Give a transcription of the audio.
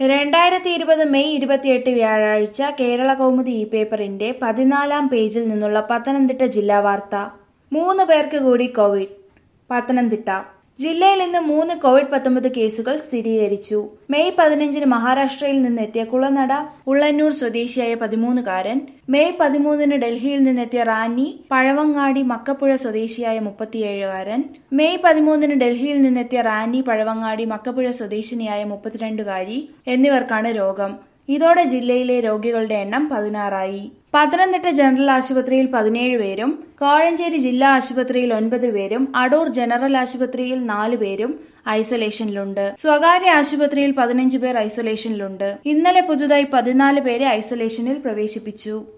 2020 May 28 വ്യാഴാഴ്ച കേരള കൗമുദി ഈ പേപ്പറിന്റെ 14-ാം പേജിൽ നിന്നുള്ള പത്തനംതിട്ട ജില്ലാ വാർത്ത. 3 പേർക്ക് കൂടി കോവിഡ്. പത്തനംതിട്ട ജില്ലയിൽ ഇന്ന് 3 കോവിഡ്-19 കേസുകൾ സ്ഥിരീകരിച്ചു. മെയ് 15-ന് മഹാരാഷ്ട്രയിൽ നിന്നെത്തിയ കുളനട ഉള്ളന്നൂർ സ്വദേശിയായ 13-കാരൻ, മെയ് 13-ന് ഡൽഹിയിൽ നിന്നെത്തിയ റാന്നി പഴവങ്ങാടി മക്കപ്പുഴ സ്വദേശിയായ 37-കാരൻ, മെയ് 13-ന് ഡൽഹിയിൽ നിന്നെത്തിയ റാന്നി പഴവങ്ങാടി മക്കപ്പുഴ സ്വദേശിനിയായ 32-കാരി എന്നിവർക്കാണ് രോഗം. ഇതോടെ ജില്ലയിലെ രോഗികളുടെ എണ്ണം 16ആയി. പത്തനംതിട്ട ജനറൽ ആശുപത്രിയിൽ 17 പേരും, കോഴഞ്ചേരി ജില്ലാ ആശുപത്രിയിൽ 9 പേരും, അടൂർ ജനറൽ ആശുപത്രിയിൽ 4 പേരും ഐസൊലേഷനിലുണ്ട്. സ്വകാര്യ ആശുപത്രിയിൽ 15 പേർ ഐസൊലേഷനിലുണ്ട്. ഇന്നലെ പുതുതായി 14 പേരെ ഐസൊലേഷനിൽ പ്രവേശിപ്പിച്ചു.